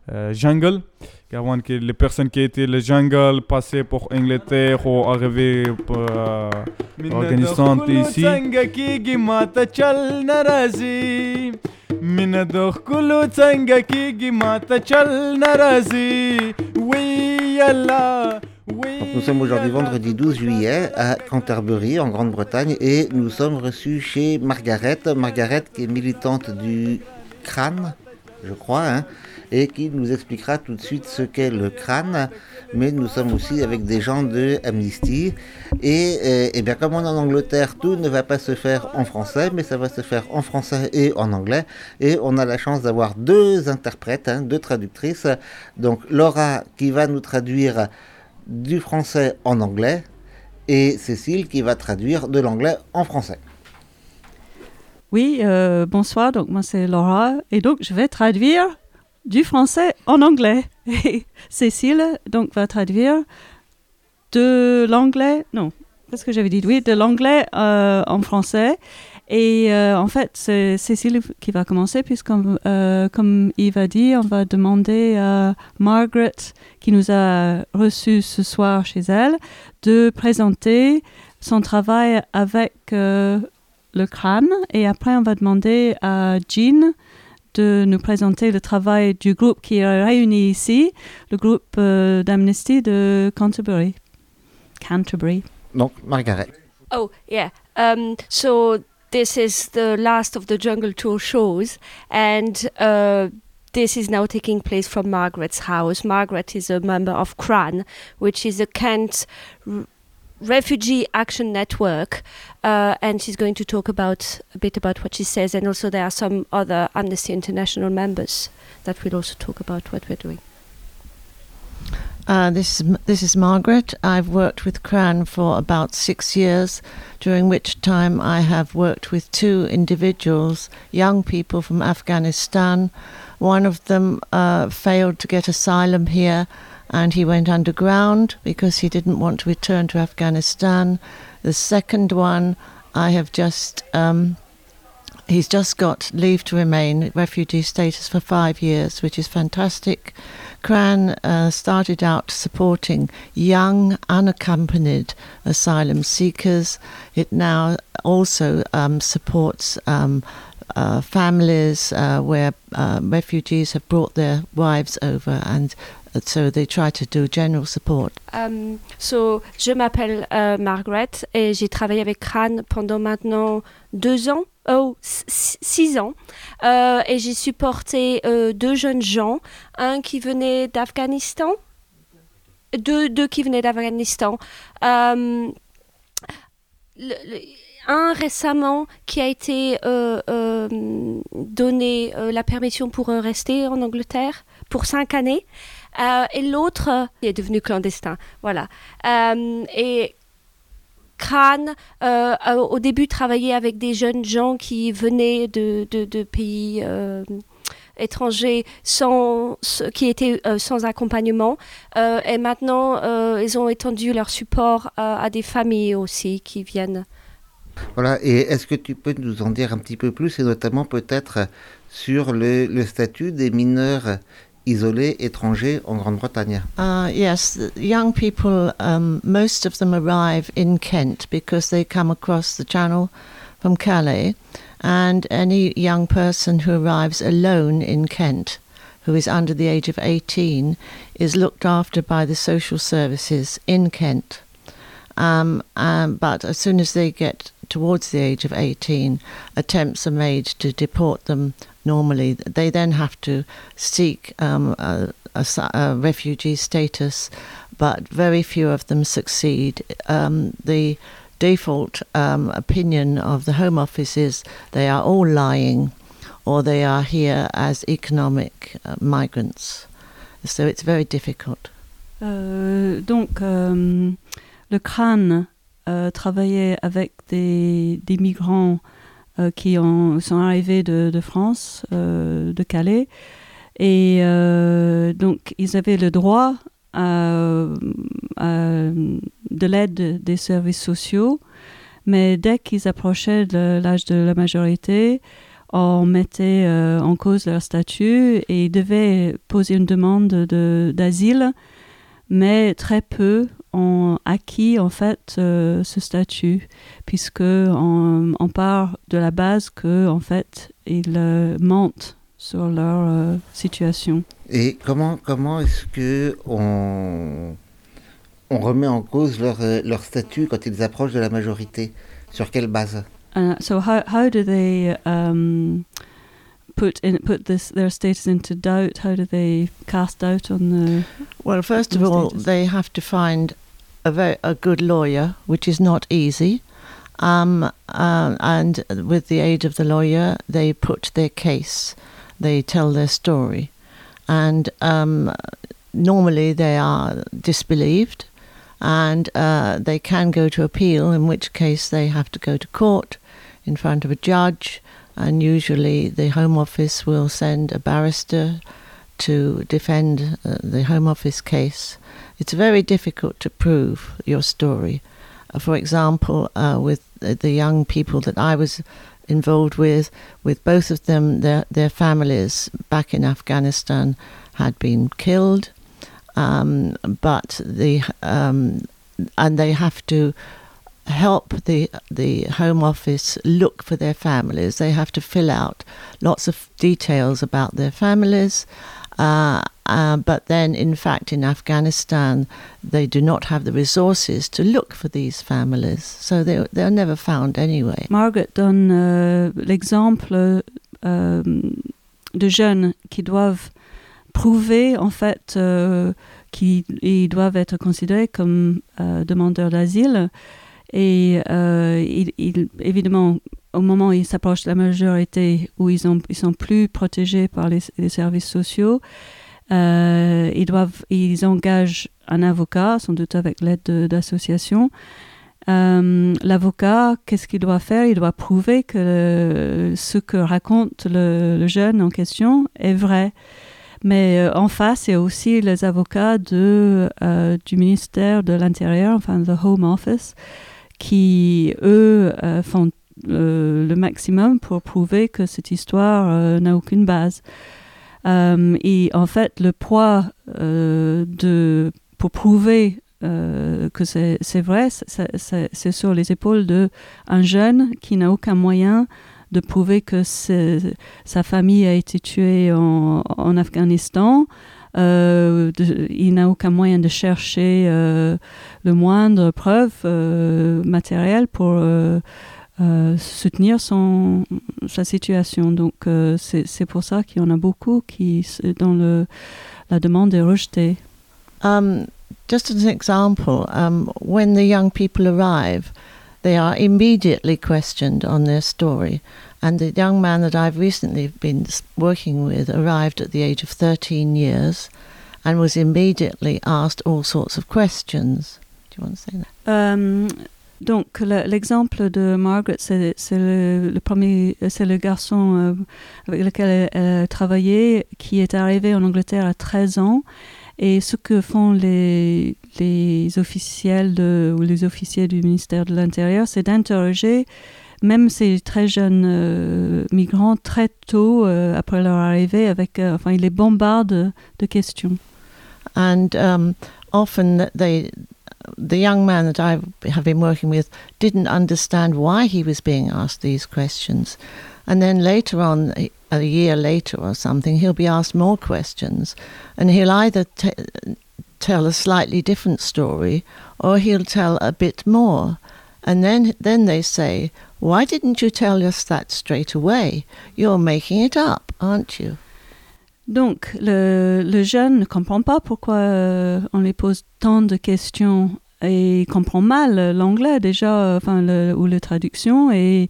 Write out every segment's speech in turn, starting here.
jungle. Gawan que les personnes qui étaient le jungle passaient pour Angleterre ou arrivaient pour Afghanistan ici. Donc, nous sommes aujourd'hui vendredi 12 juillet à Canterbury en Grande-Bretagne et nous sommes reçus chez Margaret qui est militante du crâne, je crois, hein, et qui nous expliquera tout de suite ce qu'est le crâne. Mais nous sommes aussi avec des gens de Amnesty et bien comme on est en Angleterre, tout ne va pas se faire en français, mais ça va se faire en français et en anglais. Et on a la chance d'avoir deux interprètes, hein, deux traductrices. Donc Laura qui va nous traduire du français en anglais et Cécile qui va traduire de l'anglais en français. Oui, bonsoir, donc moi c'est Laura et donc je vais traduire du français en anglais. Et Cécile donc va traduire de l'anglais, non, qu'est-ce que j'avais dit? Oui, de l'anglais en français. Et en fait, c'est Cécile qui va commencer, puisqu'on, comme Yves a dit, on va demander à Margaret, qui nous a reçus ce soir chez elle, de présenter son travail avec le crâne. Et après, on va demander à Jean de nous présenter le travail du groupe qui est réuni ici, le groupe d'Amnesty de Canterbury. Donc, Margaret. Oh, yeah. So this is the last of the Jungle Tour shows, and this is now taking place from Margaret's house. Margaret is a member of CRAN, which is a Kent Refugee Action Network, and she's going to talk a bit about what she says, and also there are some other Amnesty International members that will also talk about what we're doing. This is Margaret. I've worked with CRAN for about 6 years, during which time I have worked with two individuals, young people from Afghanistan. One of them failed to get asylum here, and he went underground because he didn't want to return to Afghanistan. The second one, I have just he's just got leave to remain, refugee status for 5 years, which is fantastic. CRAN started out supporting young, unaccompanied asylum seekers. It now also supports families where refugees have brought their wives over, and so they try to do general support. So, je m'appelle Margaret et j'ai travaillé avec CRAN pendant maintenant 2 ans. 6 ans, et j'ai supporté 2 jeunes gens, un qui venait d'Afghanistan, deux qui venaient d'Afghanistan, un récemment qui a été donné la permission pour rester en Angleterre pour 5 années, et l'autre est devenu clandestin, voilà, et CRAN, au début, travaillait avec des jeunes gens qui venaient de pays étrangers qui étaient sans accompagnement. Et maintenant, ils ont étendu leur support à des familles aussi qui viennent. Voilà, et est-ce que tu peux nous en dire un petit peu plus, et notamment peut-être sur le statut des mineurs isolés étrangers en Grande-Bretagne? Yes, young people, most of them arrive in Kent because they come across the channel from Calais, and any young person who arrives alone in Kent, who is under the age of 18, is looked after by the social services in Kent. But as soon as they get towards the age of 18, attempts are made to deport them normally. They then have to seek a refugee status, but very few of them succeed. The default opinion of the Home Office is they are all lying, or they are here as economic migrants. So it's very difficult. Donc, le CRAN travaillait avec des migrants qui sont arrivés de France, de Calais, et donc ils avaient le droit de l'aide des services sociaux, mais dès qu'ils approchaient de l'âge de la majorité, on mettait en cause leur statut et ils devaient poser une demande d'asile, mais très peu ont acquis en fait ce statut, puisque on part de la base que en fait ils mentent sur leur situation. Et comment est-ce que on remet en cause leur statut quand ils approchent de la majorité? Sur quelle base? So how do they put their status into doubt? How do they cast doubt on the? Well, first of all, they have to find a good lawyer, which is not easy. And with the aid of the lawyer, they put their case, they tell their story. And normally they are disbelieved, and they can go to appeal, in which case they have to go to court in front of a judge, and usually the Home Office will send a barrister to defend the Home Office case. It's very difficult to prove your story. For example, with the young people that I was involved with both of them, their families back in Afghanistan had been killed, but and they have to help the Home Office look for their families. They have to fill out lots of details about their families. But then, in fact, in Afghanistan, they do not have the resources to look for these families, so they're never found anyway. Margaret donne l'exemple de jeunes qui doivent prouver, en fait, qu'ils doivent être considérés comme demandeurs d'asile. Et évidemment, au moment où ils s'approchent de la majorité, où ils sont plus protégés par les services sociaux, ils engagent un avocat, sans doute avec l'aide d'associations. L'avocat, qu'est-ce qu'il doit faire? Il doit prouver que ce que raconte le jeune en question est vrai. Mais en face, il y a aussi les avocats du ministère de l'Intérieur, enfin the Home Office, qui, eux, font le maximum pour prouver que cette histoire n'a aucune base. Et en fait, le poids pour prouver que c'est vrai, c'est sur les épaules d'un jeune qui n'a aucun moyen de prouver que sa famille a été tuée en Afghanistan. Il n'a aucun moyen de chercher le moindre preuve matérielle pour soutenir sa situation. Donc c'est pour ça qu'il y en a beaucoup dont la demande est rejetée. Just as an example, when the young people arrive, they are immediately questioned on their story. And the young man that I've recently been working with arrived at the age of 13 years and was immediately asked all sorts of questions. Do you want to say that? Donc l'exemple de Margaret, c'est le premier, c'est le garçon avec lequel elle a travaillé, qui est arrivé en Angleterre à 13 ans. Et ce que font les officiels ou les officiers du ministère de l'Intérieur, c'est d'interroger même ces très jeunes migrants très tôt après leur arrivée, ils les bombardent de questions. And often the young man that I have been working with didn't understand why he was being asked these questions. And then later on, a year later or something, he'll be asked more questions, and he'll either tell a slightly different story or he'll tell a bit more. And then they say, why didn't you tell us that straight away? You're making it up, aren't you? Donc, le jeune ne comprend pas pourquoi on lui pose tant de questions, et il comprend mal l'anglais déjà, ou la traduction, et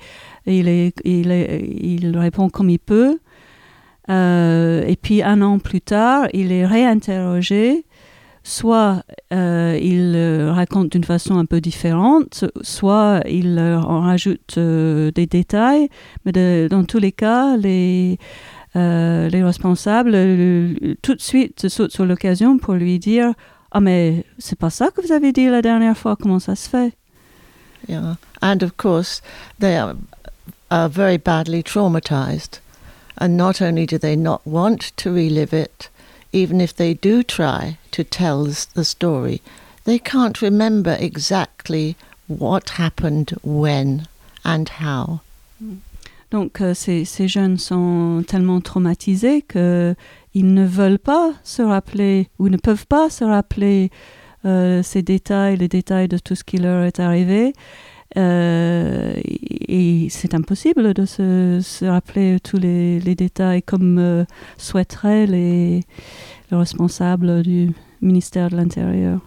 il répond comme il peut. Et puis, 1 an plus tard, il est réinterrogé. Soit il raconte d'une façon un peu différente, soit il en rajoute des détails. Mais dans tous les cas, les responsables tout de suite sautent sur l'occasion pour lui dire « Ah, mais c'est pas ça que vous avez dit la dernière fois, comment ça se fait ?» Yeah, and of course, are very badly traumatized. And not only do they not want to relive it, even if they do try to tell the story, they can't remember exactly what happened, when, and how. Donc ces jeunes sont tellement traumatisés qu'ils ne veulent pas se rappeler ou ne peuvent pas se rappeler ces détails, les détails de tout ce qui leur est arrivé. Et c'est impossible de se rappeler tous les détails comme souhaiteraient les responsables du ministère de l'Intérieur.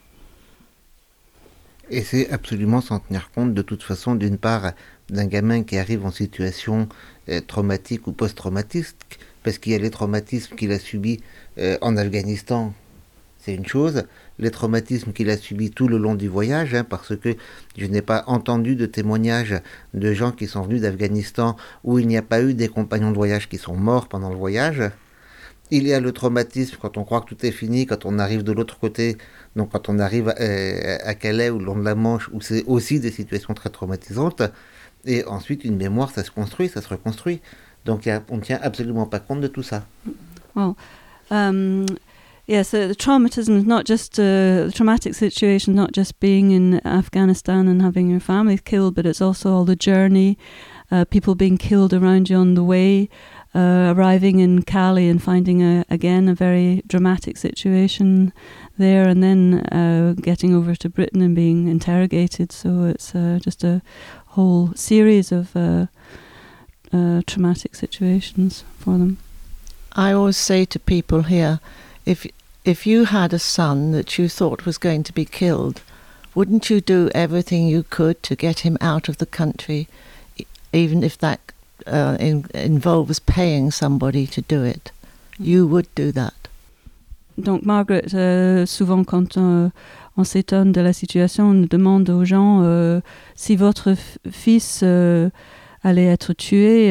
Et c'est absolument sans tenir compte de toute façon, d'une part, d'un gamin qui arrive en situation traumatique ou post-traumatique, parce qu'il y a les traumatismes qu'il a subis en Afghanistan, c'est une chose, les traumatismes qu'il a subis tout le long du voyage, parce que je n'ai pas entendu de témoignages de gens qui sont venus d'Afghanistan où il n'y a pas eu des compagnons de voyage qui sont morts pendant le voyage. Il y a le traumatisme quand on croit que tout est fini, quand on arrive de l'autre côté, donc quand on arrive à Calais ou le long de la Manche, où c'est aussi des situations très traumatisantes. Et ensuite, une mémoire, ça se construit, ça se reconstruit. Donc on ne tient absolument pas compte de tout ça. Well, yes, the traumatism is not just the traumatic situation, not just being in Afghanistan and having your family killed, but it's also all the journey, people being killed around you on the way, arriving in Cali and finding again a very dramatic situation there, and then getting over to Britain and being interrogated. So it's just a whole series of traumatic situations for them. I always say to people here, if you had a son that you thought was going to be killed, wouldn't you do everything you could to get him out of the country, even if that involves paying somebody to do it? You would do that. Donc Margaret, souvent quand on s'étonne de la situation, on demande aux gens si votre fils allait être tué,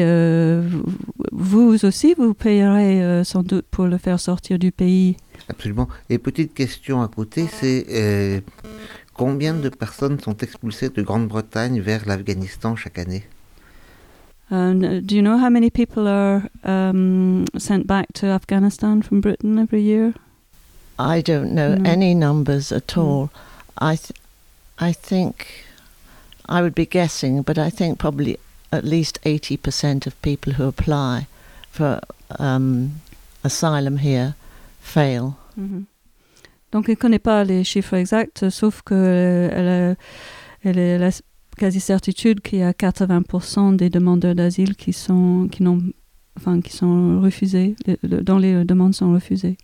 vous aussi vous payerez sans doute pour le faire sortir du pays. Absolument. Et petite question à côté, c'est combien de personnes sont expulsées de Grande-Bretagne vers l'Afghanistan chaque année? Do you know how many people are sent back to Afghanistan from Britain every year? I don't know any numbers at all. I think, I would be guessing, but I think probably at least 80% of people who apply for asylum here fail. Mm-hmm. Donc, elle ne connaît pas les chiffres exacts, sauf qu'elle a la quasi-certitude qu'il y a 80% des demandeurs d'asile qui sont refusés, dont les demandes sont refusées.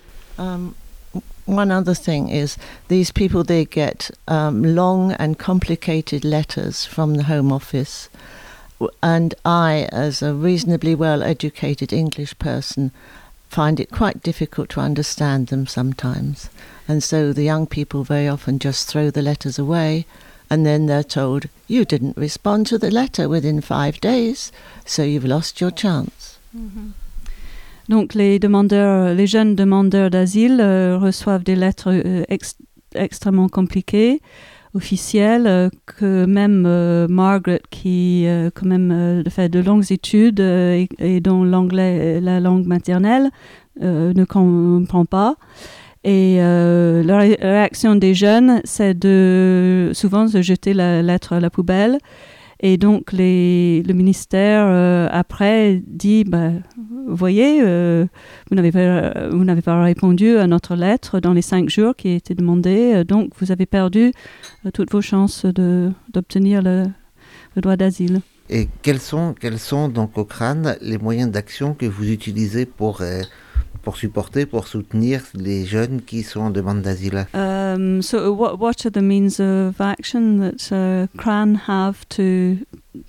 One other thing is these people, they get long and complicated letters from the Home Office, and I, as a reasonably well-educated English person, find it quite difficult to understand them sometimes. And so the young people very often just throw the letters away, and then they're told, you didn't respond to the letter within 5 days, so you've lost your chance. Mm-hmm. Donc les jeunes demandeurs d'asile reçoivent des lettres extrêmement compliquées, officielles, que même Margaret, qui quand même fait de longues études et dont l'anglais est la langue maternelle, ne comprend pas. Et la réaction des jeunes, c'est souvent de jeter la lettre à la poubelle. Et donc, le ministère, après, dit, vous voyez, vous n'avez pas répondu à notre lettre dans les 5 jours qui étaient demandés, donc vous avez perdu toutes vos chances d'obtenir le droit d'asile. Et quels sont donc au Crâne les moyens d'action que vous utilisez pour supporter, pour soutenir les jeunes qui sont en demande d'asile? So what are the means of action that Cran have to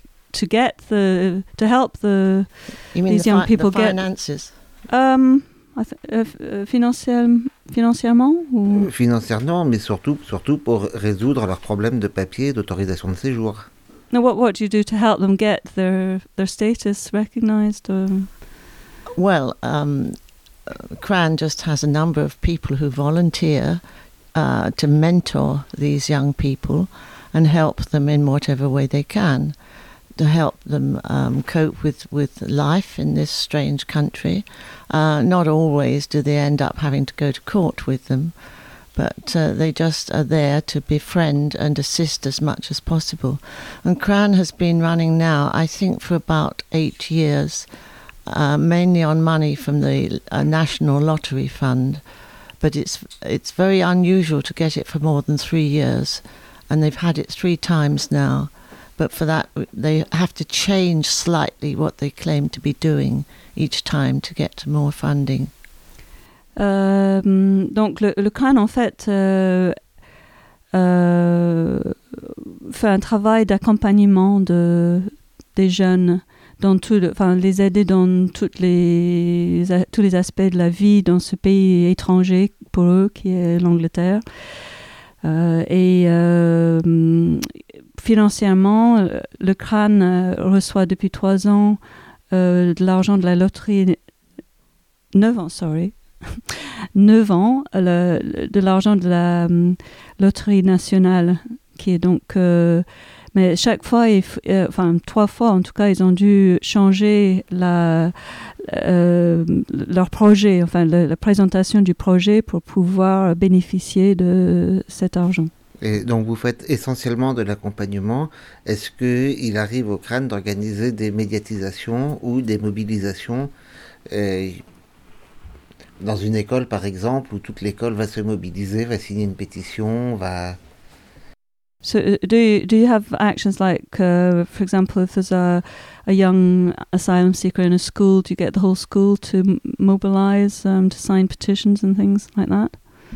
help these young people get finances? Financièrement ou? Financièrement, mais surtout pour résoudre leurs problèmes de papier et d'autorisation de séjour. No, what do you do to help them get their status recognized? Well, Cran just has a number of people who volunteer to mentor these young people and help them in whatever way they can. to help them cope with life in this strange country. Not always do they end up having to go to court with them, but they just are there to befriend and assist as much as possible. And CRAN has been running now, I think, for about 8 years, mainly on money from the National Lottery Fund. But it's very unusual to get it for more than 3 years, and they've had it 3 times now. But for that, they have to change slightly what they claim to be doing each time to get more funding. Donc le CRAN, en fait, fait un travail d'accompagnement des jeunes, les aider dans tous les aspects de la vie dans ce pays étranger pour eux, qui est l'Angleterre. Financièrement, le CRAN reçoit depuis 3 ans de l'argent de la loterie, 9 ans, de l'argent de la loterie nationale, qui est donc... mais chaque fois, 3 fois en tout cas, ils ont dû changer leur projet, la présentation du projet pour pouvoir bénéficier de cet argent. Et donc vous faites essentiellement de l'accompagnement. Est-ce qu'il arrive au CRAN d'organiser des médiatisations ou des mobilisations dans une école par exemple, où toute l'école va se mobiliser, va signer une pétition, va... So do you have actions like, for example, if there's a young asylum seeker in a school, do you get the whole school to mobilize, to sign petitions and things like that?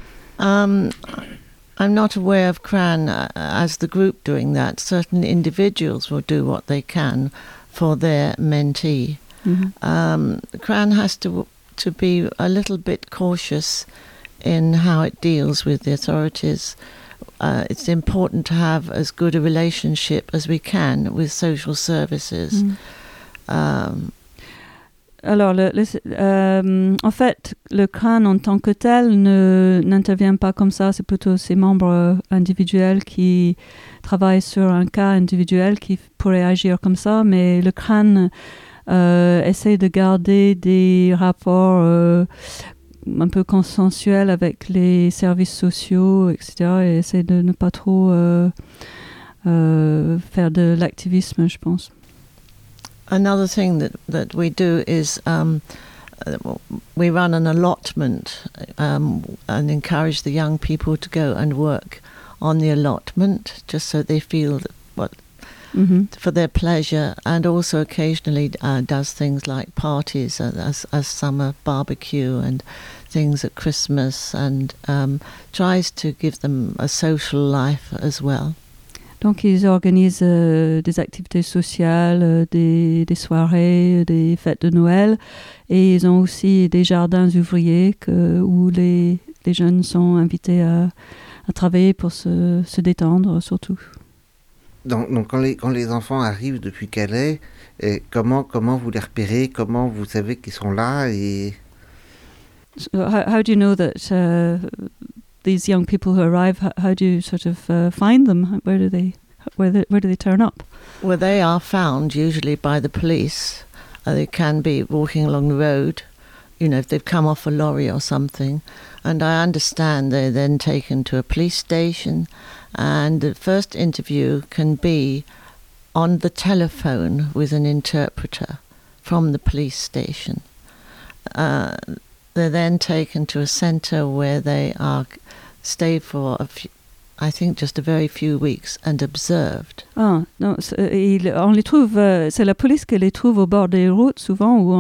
I'm not aware of CRAN as the group doing that. Certain individuals will do what they can for their mentee. Mm-hmm. CRAN has to be a little bit cautious in how it deals with the authorities. It's important to have as good a relationship as we can with social services. Alors, en fait, le CRAN en tant que tel n'intervient pas comme ça. C'est plutôt ses membres individuels qui travaillent sur un cas individuel qui pourraient agir comme ça. Mais le CRAN essaie de garder des rapports un peu consensuels avec les services sociaux, etc. Et essaie de ne pas trop faire de l'activisme, je pense. Another thing that we do is we run an allotment and encourage the young people to go and work on the allotment, just so they feel for their pleasure, and also occasionally does things like parties as summer barbecue and things at Christmas, and tries to give them a social life as well. Donc ils organisent des activités sociales, des soirées, des fêtes de Noël, et ils ont aussi des jardins ouvriers où les jeunes sont invités à travailler pour se détendre surtout. Donc quand les enfants arrivent depuis Calais, comment vous les repérez, comment vous savez qu'ils sont là et... So how do you know that these young people who arrive, how do you sort of find them? Where do they turn up? Well, they are found usually by the police. They can be walking along the road, if they've come off a lorry or something. And I understand they're then taken to a police station, and the first interview can be on the telephone with an interpreter from the police station. They're then taken to a centre where they are stay for I think just a very few weeks and observed. Ah, non, on les trouve, c'est la police qui les trouve au bord des routes souvent, où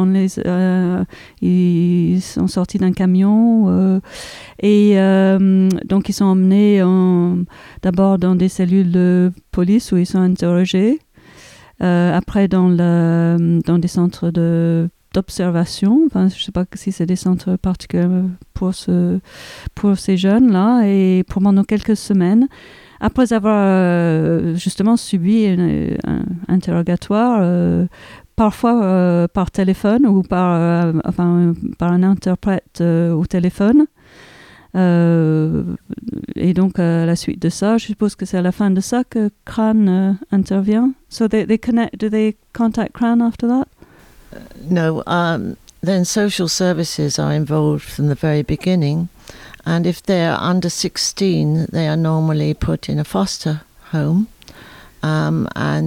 ils sont sortis d'un camion et donc ils sont emmenés d'abord dans des cellules de police où ils sont interrogés, après dans des centres d'observation, je ne sais pas si c'est des centres particuliers pour ces jeunes-là, et pendant quelques semaines, après avoir justement subi un interrogatoire, parfois par téléphone ou par un interprète au téléphone, Et donc, à la suite de ça, je suppose que c'est à la fin de ça que CRAN intervient. So they connect. Do they contact CRAN after that? No, then social services are involved from the very beginning, and if they're under 16, they are normally put in a foster home, and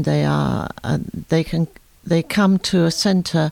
they come to a centre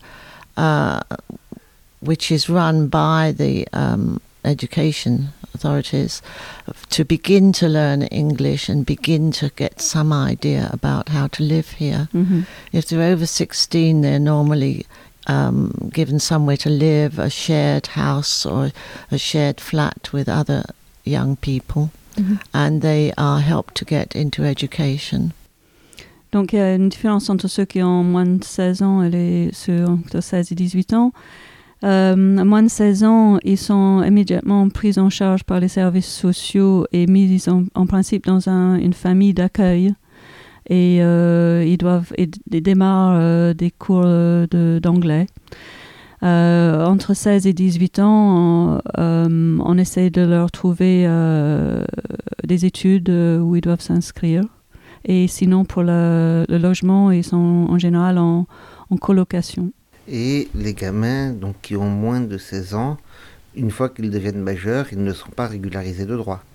which is run by the education authorities to begin to learn English and begin to get some idea about how to live here. Mm-hmm. If they're over 16, they're normally given somewhere to live, a shared house or a shared flat with other young people, and they are helped to get into education. Donc il y a une différence entre ceux qui ont moins de 16 ans et ceux entre 16 et 18 ans. À moins de 16 ans, ils sont immédiatement pris en charge par les services sociaux et mis en principe dans une famille d'accueil. Et ils démarrent des cours d'anglais. Entre 16 et 18 ans, on essaie de leur trouver des études où ils doivent s'inscrire. Et sinon, pour le logement, ils sont en général en colocation. Et les gamins donc, qui ont moins de 16 ans, une fois qu'ils deviennent majeurs, ils ne sont pas régularisés de droit.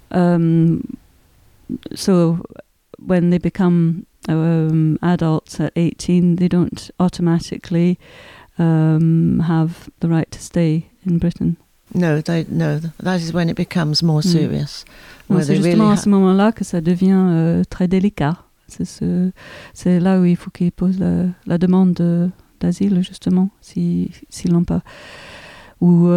So when they become adults at 18, they don't automatically have the right to stay in Britain. No, that is when it becomes more serious. Donc, c'est justement à ce moment-là que ça devient très délicat. C'est là où il faut qu'ils posent la demande d'asile, justement, s'ils l'ont pas. Ou,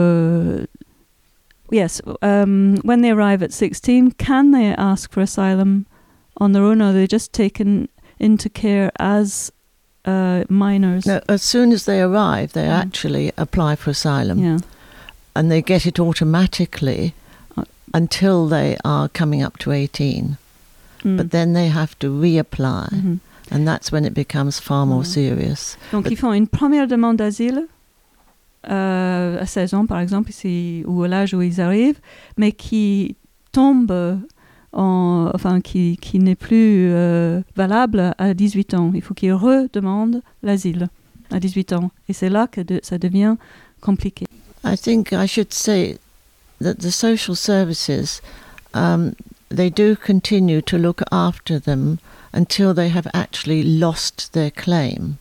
yes, when they arrive at 16, can they ask for asylum on their own, or are they just taken into care as minors? No, as soon as they arrive, they actually apply for asylum. Yeah. And they get it automatically until they are coming up to 18. But then they have to reapply, and that's when it becomes far more serious. Donc ils font une première demande d'asile à 16 ans, par exemple, ici, ou à l'âge où ils arrivent, mais qui tombe, qui n'est plus valable à 18 ans. Il faut qu'ils redemandent l'asile à 18 ans. Et c'est là que ça devient compliqué. I think I should say that the social services, they do continue to look after them until they have actually lost their claim.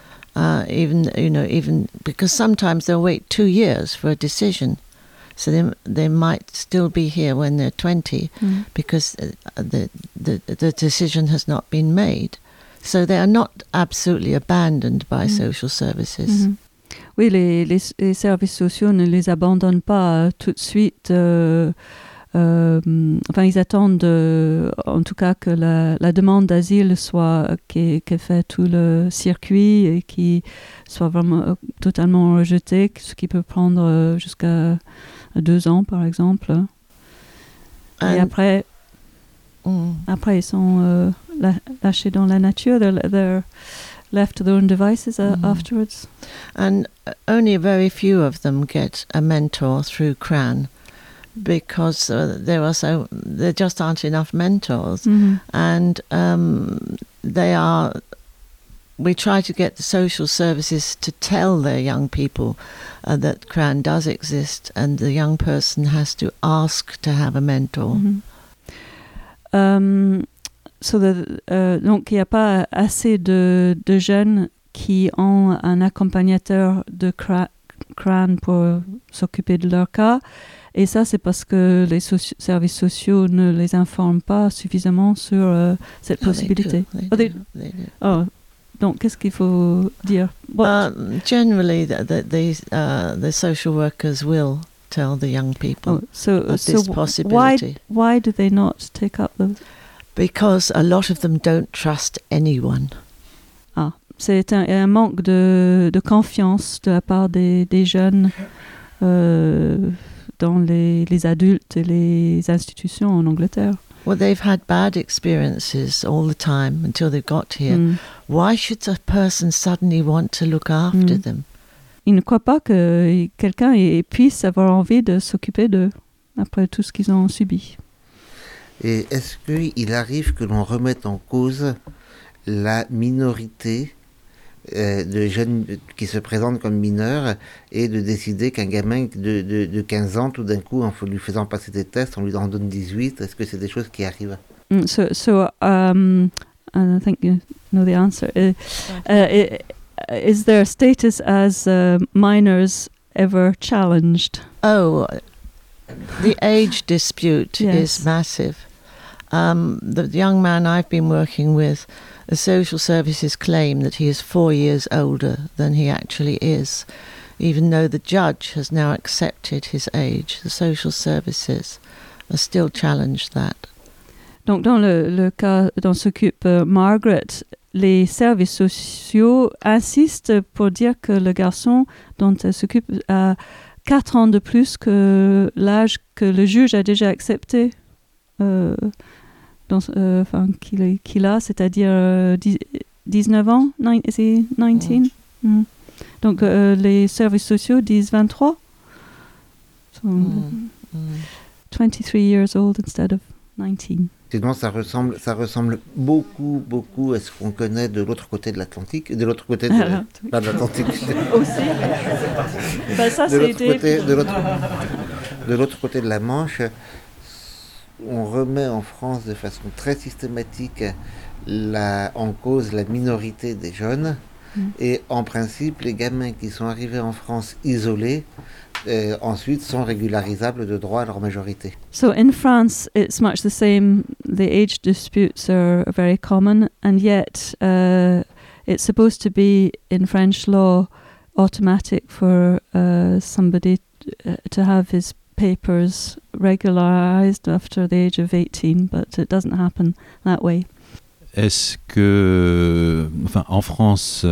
Even because sometimes they'll wait 2 years for a decision, so they might still be here when they're 20 because the decision has not been made. So they are not absolutely abandoned by social services. Oui, les services sociaux ne les abandonnent pas tout de suite. Ils attendent en tout cas que la demande d'asile qu'ait fait tout le circuit et qui soit vraiment totalement rejetée, ce qui peut prendre jusqu'à 2 ans par exemple. Et après ils sont lâchés dans la nature. They're left to their own devices afterwards. And only very few of them get a mentor through CRAN, because there just aren't enough mentors. And we try to get the social services to tell their young people that CRAN does exist, and the young person has to ask to have a mentor. Donc il n'y a pas assez de jeunes qui ont un accompagnateur de CRAN pour s'occuper de leur cas, et ça c'est parce que les services sociaux ne les informent pas suffisamment sur cette possibilité. They do. Donc qu'est-ce qu'il faut dire? Generally the social workers will tell the young people of this possibility. Why do they not take up the... Because a lot of them don't trust anyone. C'est un manque de confiance de la part des jeunes dans les adultes et les institutions en Angleterre. Well, they've had bad experiences all the time until they got here. Why should a person suddenly want to look after them? Ils ne croient pas que quelqu'un puisse avoir envie de s'occuper d'eux. après tout ce qu'ils ont subi. Et est-ce qu'il arrive que l'on remette en cause la minorité de jeunes qui se présentent comme mineurs et de décider qu'un gamin de 15 ans, tout d'un coup, en lui faisant passer des tests, on lui en donne 18? Est-ce que c'est des choses qui arrivent? And I think you know the answer. Is their status as minors ever challenged? Oh, the age dispute Yes. is massive. The young man I've been working with, the social services claim that he is 4 years older than he actually is, even though the judge has now accepted his age. The social services are still challenged that. Donc, dans le cas dont s'occupe Margaret, les services sociaux insistent pour dire que le garçon dont elle s'occupe a 4 ans de plus que l'âge que le juge a déjà accepté qu'il a, c'est-à-dire 19 ans. Is he 19? Mm. Donc, les services sociaux disent 23. So, 23 years old instead of 19. Sinon, ça ressemble beaucoup à ce qu'on connaît de l'autre côté de l'Atlantique, de l'autre côté pas de l'Atlantique. Aussi. Ben ça, de l'autre côté de la Manche, on remet en France de façon très systématique en cause la minorité des jeunes. Et en principe, les gamins qui sont arrivés en France isolés, ensuite sont régularisables de droit à leur majorité. So in France, it's much the same. The age disputes are very common, and yet it's supposed to be in French law automatic for somebody to have his papers regularized after the age of 18, but it doesn't happen that way. Est-ce que, en France,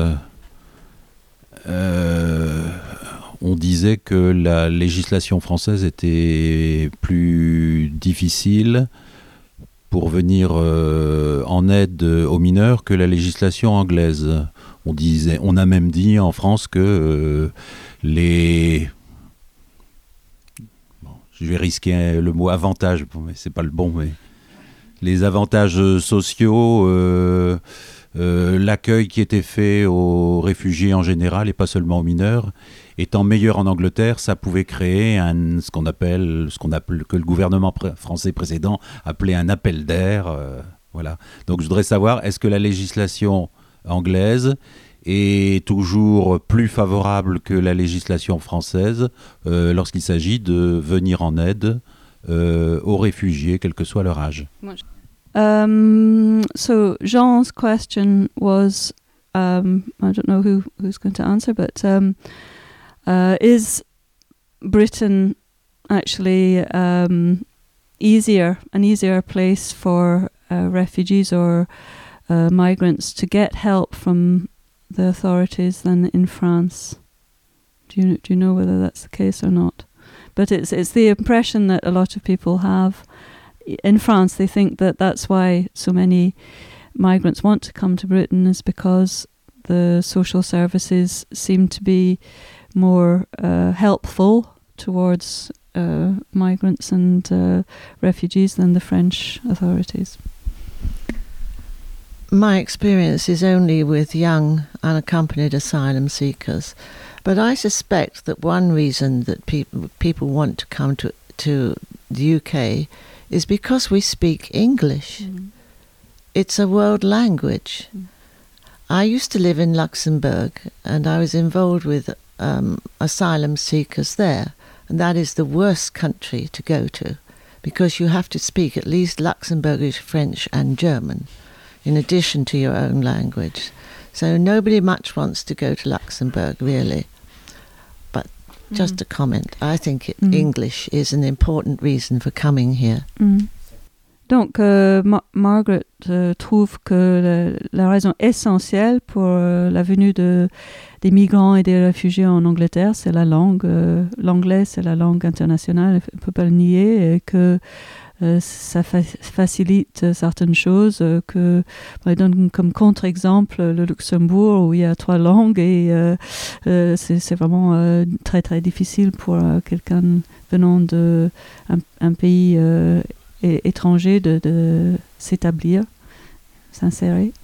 on disait que la législation française était plus difficile pour venir en aide aux mineurs que la législation anglaise. On a même dit en France que je vais risquer le mot avantage, mais c'est pas le bon, mais les avantages sociaux, l'accueil qui était fait aux réfugiés en général et pas seulement aux mineurs, étant meilleur en Angleterre, ça pouvait créer ce qu'on appelle que le gouvernement français précédent appelait un appel d'air. Voilà. Donc je voudrais savoir, est-ce que la législation anglaise est toujours plus favorable que la législation française lorsqu'il s'agit de venir en aide aux réfugiés, quel que soit leur âge? So Jean's question was, I don't know who's going to answer, but is Britain actually an easier place for refugees or migrants to get help from the authorities than in France? Do you know whether that's the case or not? But it's the impression that a lot of people have. In France, they think that that's why so many migrants want to come to Britain, is because the social services seem to be more helpful towards migrants and refugees than the French authorities. My experience is only with young, unaccompanied asylum seekers. But I suspect that one reason that people want to come to the UK is because we speak English. It's a world language. I used to live in Luxembourg, and I was involved with asylum seekers there, and that is the worst country to go to, because you have to speak at least Luxembourgish, French and German, in addition to your own language. So nobody much wants to go to Luxembourg, really. But just a comment, I think English is an important reason for coming here. Donc, Margaret trouve que la raison essentielle pour la venue des migrants et des réfugiés en Angleterre, c'est la langue. L'anglais, c'est la langue internationale, on ne peut pas le nier, et que ça facilite certaines choses. Je donne comme contre-exemple le Luxembourg où il y a 3 langues et c'est vraiment très très difficile pour quelqu'un venant d'un pays étranger de s'établir, s'insérer.